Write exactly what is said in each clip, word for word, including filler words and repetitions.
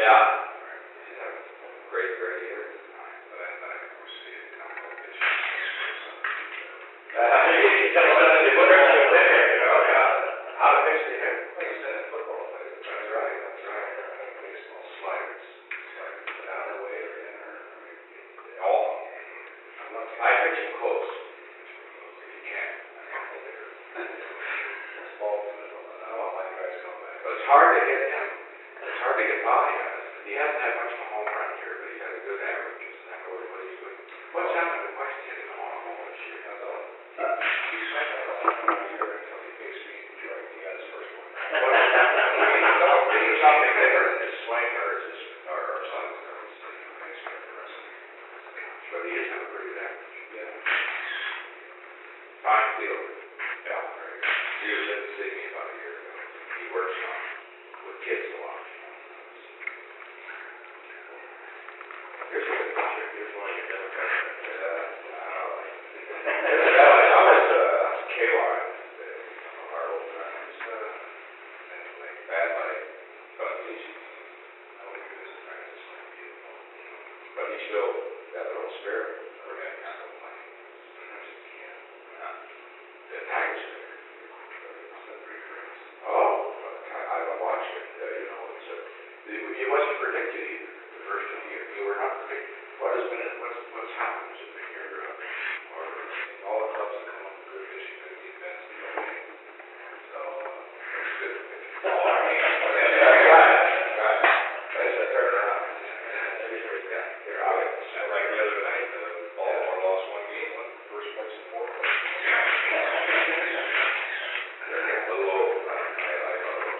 Yeah. She's having a great, great year. But I, but I can foresee it coming up this year. How to fix the hair? Like you said, football players. That's right, that's right. Baseball sliders. Sliders out of the way or in or all of them. I pitch him close. If you can. Small, I want my guys to come back. But it's hard to get him. It's hard to get by. He hasn't had much of a home run here, but he has a good average. Isn't that what what he's doing? What's happened? Why is he hitting the home run this year? That's all. He spent that all year until he faced me in Detroit. He got his first one. What is happening? Is there something different in his swing, or is his, or or something? But he is having a pretty good average. Yeah. Fine fielder. Yeah, very good. He was in the city about a year ago. He works on with kids a lot. Here's a good picture. Here's one of your Democrats. Yeah. I was uh, K-Line. Our old friends. And like bad like Buttigieg. I don't think this is Francis like beautiful. But he still got a little spirit. We're getting out of money. I just can't. The Tigers. It's the three friends. Oh, I, I watched it. Uh, you know, it's a, it, it wasn't predicted either. The first of the year, you were not predicted. What has been? What's what's happened? Has it been your uh, Or all the clubs that come up with good pitching, good defense, the only. So uh, it's good. Oh, I mean, yeah, right. Right. That's a turnaround. Yeah, they're out. And like the other night, uh, Baltimore lost one game, won first place in fourth place. They're getting a little old. I, I, I don't know.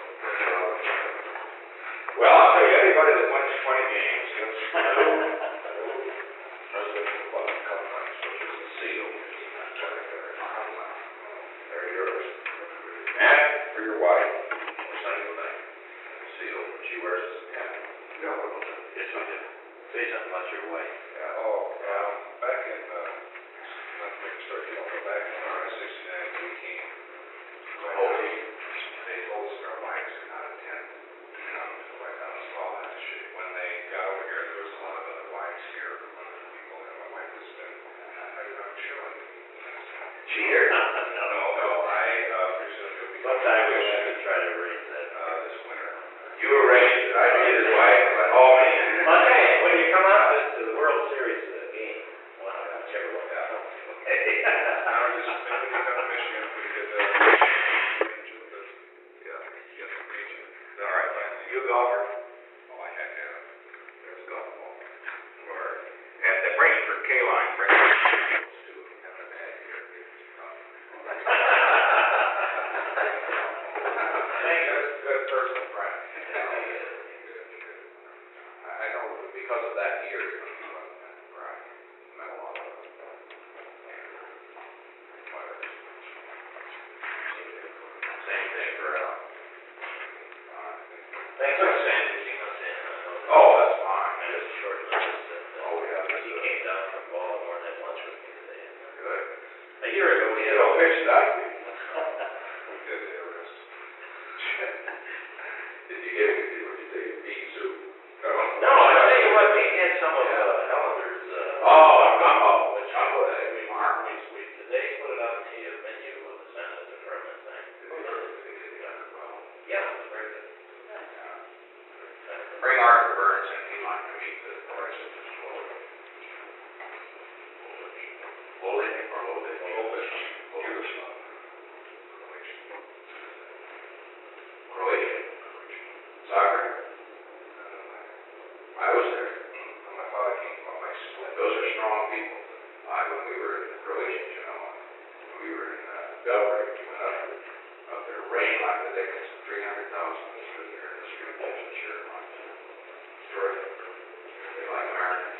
Well, I'll tell you, anybody that wins twenty games gets President of the Club Cup points, which is a seal, which is not twenty-third. They're yours. And for your wife, we'll send you a thing. Seal. She wears this hat. No, yes, I did. Say something about your wife. Yeah, oh, um, back in, uh, not to make a story, you know, but back in nineteen sixty-nine, we came. The whole team. They told us our wives could not attend, you know, to the White House, all that shit. When they got over here, there was a lot of other wives here, other people, and my wife has been, I, I'm sure like, She here? no, no, no, I, uh, presume you'll be. Sometime we have to try to arrange that. Uh, this winter. You arranged it. I did his wife, but oh man. Monday, when you come out to the World Series uh, game, well, whichever one. Yeah. Okay. I was just thinking we come to Michigan, if we could, uh, arrange it, but, yeah, get the region. All right. You a golfer? Oh, I had to, have- there's a golf ball. Or, and the bring for K-Line, bring it to Having a bad year, it's tough. Thank you. Good personal friend. I know because of that year, you know, he wasn't that right. Met a lot of them. Same thing for Al. Thanks for sandwiching us in. I know Oh, that's fine. that was short notice that, uh, Oh, yeah, that's he good. came down from Baltimore and had lunch with me today. Good. A year ago, we You had don't a pitch that week. Good Everest. Did you get, what did you say, bean soup? No, I tell you what, we had some of uh, Ellender's, uh, Oh, gumbo. which Gumbo, was that'd be marvelous. pretty sweet. Did they put it on the uh, menu of the Senate, the permanent thing? Yeah, it was very good. Bring Arthur Burns and he might meet the price of this Polish. Polish or Polish? Polish. Yugoslav. Croatian. Soccer. I was there. My father came from my split. Those are strong people. I, when we were in Croatia, you know, when we were in uh, Belgrade, we went up, up there, rain like the Dickens, three hundred thousand stood there in the street, just a shirt on. It's terrific. They like Americans.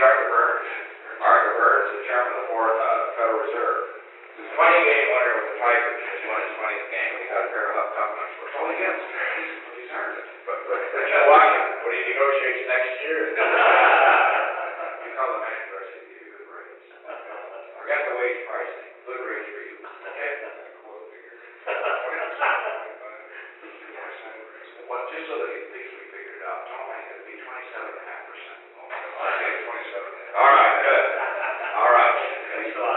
Arthur Burns. Arthur Burns, the chairman of the Fourth, uh, Federal Reserve. The twenty game winner with the Tigers, just won his twentieth game, and he got a pair of Cup numbers. It's all against him. He's, he's earned it. But, but, but you know why? When he negotiates next year, you tell the man first, he give you a good raise. Forget the wage pricing. Good raise for you. Okay? Well, just so that he thinks we figured it out, Tom, I think it'd be twenty-seven and a half percent. I think twenty-seven. All right, good. All right. Thanks a lot.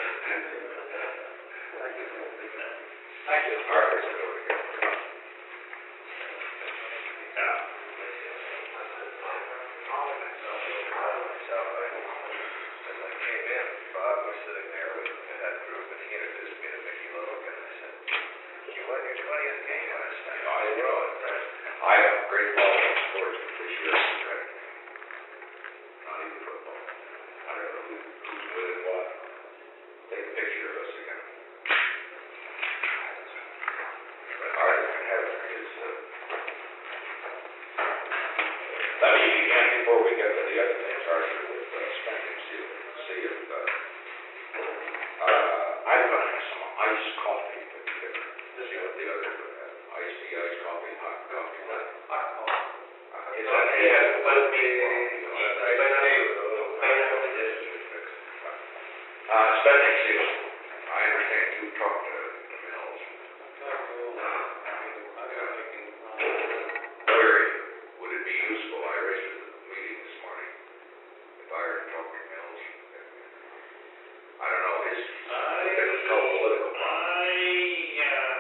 Thank you. All right, let's go over here. Yeah. As I came in, Bob was sitting there with that group, and he introduced me to Mickey Logan, and I said, you won your twentieth game last night. I know. I have great ball sports this year. Not even football. I don't know who, who's winning what. Take a picture of us again. But Arthur can have his, uh, let me begin before we get to the other things, Arthur, with uh, spending seal. See if, uh, uh, I'm going to have some iced coffee put together. See what the other, uh, iced tea, iced coffee, hot coffee, what? Hot coffee. It's on the, uh, let me, uh, spending seal. I understand you talked to the Mills. Larry, would it be useful, I raised it at the meeting this morning, if I were to talk to Mills? I don't know, his, it's called political problem. I, uh,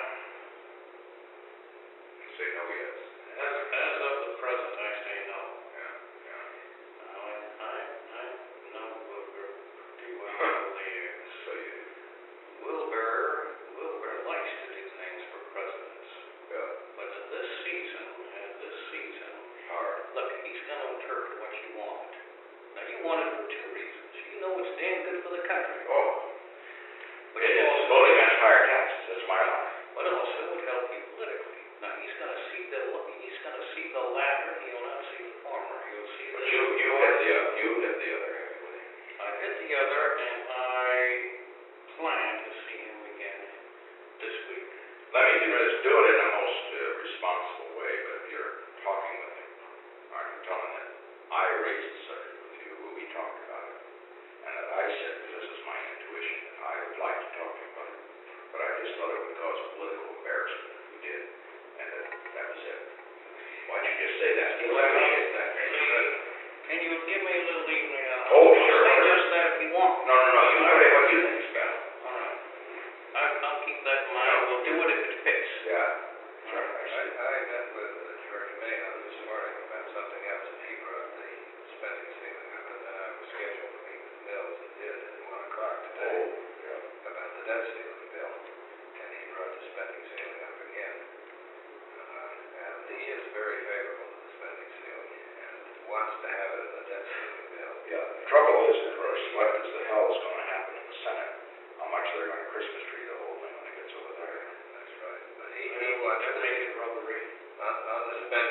You say no, yes. as, as of the present, I say no. Yeah, yeah. I, I, I know Wilbur pretty well over the years. So you, Wilbur, Wilbur likes to do things for presidents, yeah, but in this season, in this season, hard. look, he's going to interpret what you want. Now, you want it for two reasons. You know it's damn good for the country. Oh, But it you is also, vote against higher taxes, that's my line. but it also would help you politically. Now, he's going to see the, he's going to see the latter, he'll not see the former. He'll see But the you, you hit the, uh, you hit the other heavily. I hit the other, and I plan to see him again this week. Let me do this, do it in the most uh, responsible way, but if you're talking with him, aren't you telling him, I raised the subject with you, we talked about it, and that I said, because this is my intuition, that I would like to talk to him about it, but I just thought it would cause political embarrassment if we did, and that, that was it. Why don't you just say that? Well, Let me I- get that. Can you give me a little evening? uh, Oh, sure. Say just that if you want. No, no, no, you tell me what you think is best. All right. I, I'll keep that in mind. We'll do it if it fits. Yeah. Sure, I see. I met with George Mayo this morning about something else, and he brought the spending ceiling up, and then I was scheduled to meet with Mills and did at one o'clock today Oh, yeah. about the debt ceiling bill, and he brought the spending ceiling up again. Uh, and he is very favorable to the spending ceiling, and wants to have it in the debt ceiling bill. Yeah, the trouble is, of course, what is the hell is gonna happen in the Senate? How much they're gonna Christmas tree the whole thing when it gets over there. That's right. But he, he wants That to, makes it rubbery. on, on the spending